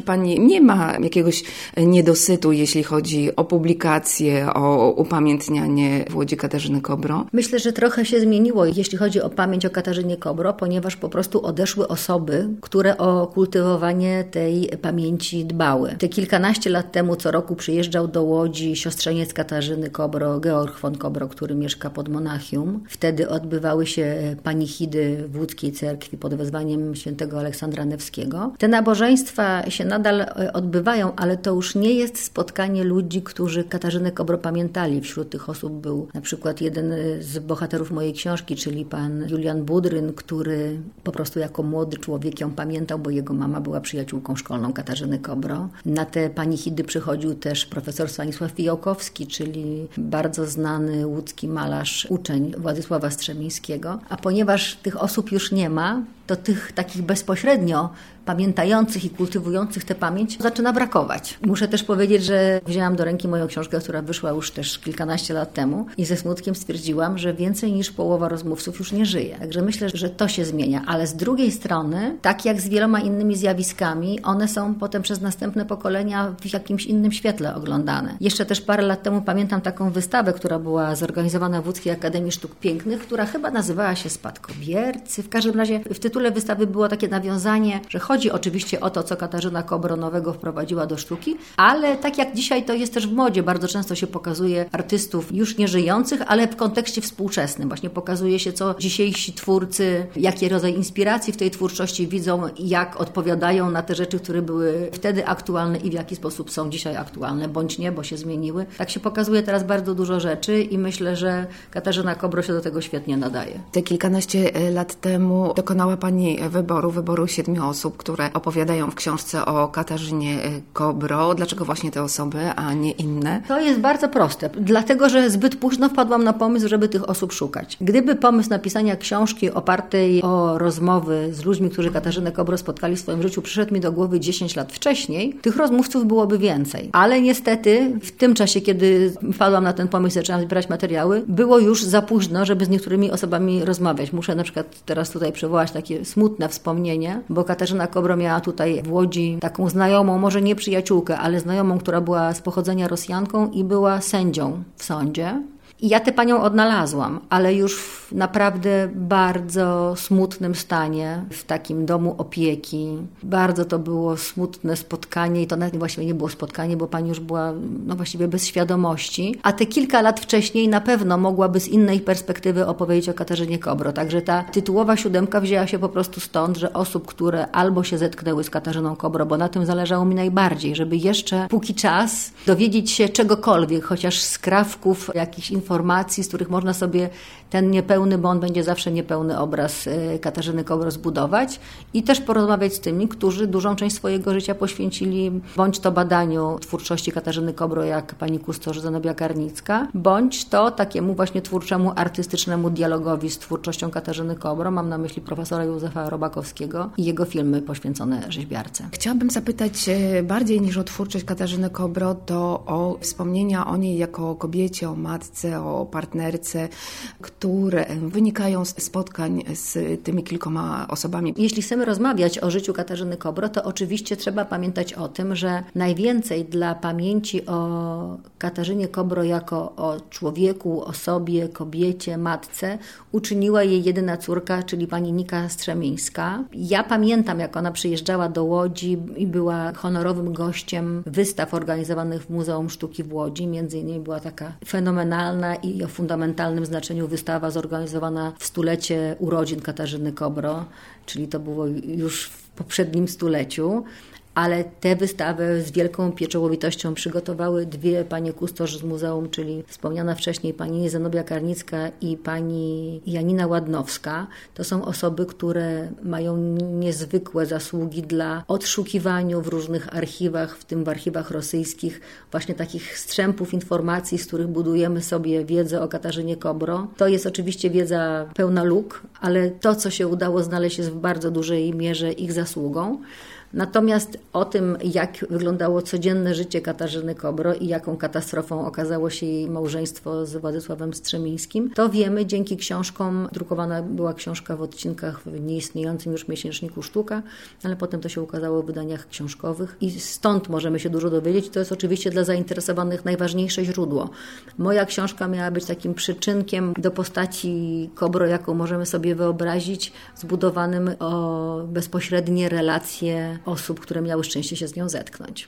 czy pani nie ma jakiegoś niedosytu, jeśli chodzi o publikacje, o upamiętnianie w Łodzi Katarzyny Kobro? Myślę, że trochę się zmieniło, jeśli chodzi o pamięć o Katarzynie Kobro, ponieważ po prostu odeszły osoby, które o kultywowanie tej pamięci dbały. Te kilkanaście lat temu co roku przyjeżdżał do Łodzi siostrzeniec Katarzyny Kobro, Georg von Kobro, który mieszka pod Monachium. Wtedy odbywały się panichidy w łódzkiej cerkwi pod wezwaniem świętego Aleksandra Newskiego. Te nabożeństwa się nadal odbywają, ale to już nie jest spotkanie ludzi, którzy Katarzynę Kobro pamiętali. Wśród tych osób był na przykład jeden z bohaterów mojej książki, czyli pan Julian Budryn, który po prostu jako młody człowiek ją pamiętał, bo jego mama była przyjaciółką szkolną Katarzyny Kobro. Na te panichidy przychodził też profesor Stanisław Fijałkowski, czyli bardzo znany łódzki malarz, uczeń Władysława Strzemińskiego. A ponieważ tych osób już nie ma, to tych takich bezpośrednio pamiętających i kultywujących tę pamięć zaczyna brakować. Muszę też powiedzieć, że wzięłam do ręki moją książkę, która wyszła już też kilkanaście lat temu i ze smutkiem stwierdziłam, że więcej niż połowa rozmówców już nie żyje. Także myślę, że to się zmienia. Ale z drugiej strony, tak jak z wieloma innymi zjawiskami, one są potem przez następne pokolenia w jakimś innym świetle oglądane. Jeszcze też parę lat temu pamiętam taką wystawę, która była zorganizowana w Łódzkiej Akademii Sztuk Pięknych, która chyba nazywała się Spadkobiercy. W każdym razie w tytule wystawy było takie nawiązanie, że chodzi oczywiście o to, co Katarzyna Kobro nowego wprowadziła do sztuki, ale tak jak dzisiaj to jest też w modzie, bardzo często się pokazuje artystów już nieżyjących, ale w kontekście współczesnym. Właśnie pokazuje się, co dzisiejsi twórcy, jaki rodzaj inspiracji w tej twórczości widzą, jak odpowiadają na te rzeczy, które były wtedy aktualne i w jaki sposób są dzisiaj aktualne, bądź nie, bo się zmieniły. Tak się pokazuje teraz bardzo dużo rzeczy i myślę, że Katarzyna Kobro się do tego świetnie nadaje. Te kilkanaście lat temu dokonała pani wyboru 7 osób, które opowiadają w książce o Katarzynie Kobro. Dlaczego właśnie te osoby, a nie inne? To jest bardzo proste. Dlatego, że zbyt późno wpadłam na pomysł, żeby tych osób szukać. Gdyby pomysł napisania książki opartej o rozmowy z ludźmi, którzy Katarzynę Kobro spotkali w swoim życiu, przyszedł mi do głowy 10 lat wcześniej, tych rozmówców byłoby więcej. Ale niestety w tym czasie, kiedy wpadłam na ten pomysł i zaczęłam zbierać materiały, było już za późno, żeby z niektórymi osobami rozmawiać. Muszę na przykład teraz tutaj przywołać takie smutne wspomnienie, bo Katarzyna Kobro miała tutaj w Łodzi taką znajomą, może nie przyjaciółkę, ale znajomą, która była z pochodzenia Rosjanką i była sędzią w sądzie. I ja tę panią odnalazłam, ale już w naprawdę bardzo smutnym stanie, w takim domu opieki. Bardzo to było smutne spotkanie i to nawet właściwie nie było spotkanie, bo pani już była właściwie bez świadomości. A te kilka lat wcześniej na pewno mogłaby z innej perspektywy opowiedzieć o Katarzynie Kobro. Także ta tytułowa 7 wzięła się po prostu stąd, że osób, które albo się zetknęły z Katarzyną Kobro, bo na tym zależało mi najbardziej, żeby jeszcze póki czas dowiedzieć się czegokolwiek, chociaż skrawków jakichś informacji, z których można sobie ten niepełny, bo on będzie zawsze niepełny obraz Katarzyny Kobro zbudować i też porozmawiać z tymi, którzy dużą część swojego życia poświęcili bądź to badaniu twórczości Katarzyny Kobro, jak pani kustosz Zenobia Karnicka, bądź to takiemu właśnie twórczemu, artystycznemu dialogowi z twórczością Katarzyny Kobro. Mam na myśli profesora Józefa Robakowskiego i jego filmy poświęcone rzeźbiarce. Chciałabym zapytać bardziej niż o twórczość Katarzyny Kobro, to o wspomnienia o niej jako o kobiecie, o matce, o partnerce, które wynikają z spotkań z tymi kilkoma osobami. Jeśli chcemy rozmawiać o życiu Katarzyny Kobro, to oczywiście trzeba pamiętać o tym, że najwięcej dla pamięci o Katarzynie Kobro jako o człowieku, osobie, kobiecie, matce uczyniła jej jedyna córka, czyli pani Nika Strzemińska. Ja pamiętam, jak ona przyjeżdżała do Łodzi i była honorowym gościem wystaw organizowanych w Muzeum Sztuki w Łodzi. Między innymi była taka fenomenalna i o fundamentalnym znaczeniu wystawa zorganizowana w 100-lecie urodzin Katarzyny Kobro, czyli to było już w poprzednim stuleciu. Ale tę wystawę z wielką pieczołowitością przygotowały 2 panie kustosz z muzeum, czyli wspomniana wcześniej pani Zenobia Karnicka i pani Janina Ładnowska. To są osoby, które mają niezwykłe zasługi dla odszukiwania w różnych archiwach, w tym w archiwach rosyjskich, właśnie takich strzępów informacji, z których budujemy sobie wiedzę o Katarzynie Kobro. To jest oczywiście wiedza pełna luk, ale to, co się udało znaleźć, jest w bardzo dużej mierze ich zasługą. Natomiast o tym, jak wyglądało codzienne życie Katarzyny Kobro i jaką katastrofą okazało się jej małżeństwo z Władysławem Strzemińskim, to wiemy dzięki książkom. Drukowana była książka w odcinkach w nieistniejącym już miesięczniku Sztuka, ale potem to się ukazało w wydaniach książkowych i stąd możemy się dużo dowiedzieć. To jest oczywiście dla zainteresowanych najważniejsze źródło. Moja książka miała być takim przyczynkiem do postaci Kobro, jaką możemy sobie wyobrazić, zbudowanym o bezpośrednie relacje osób, które miały szczęście się z nią zetknąć.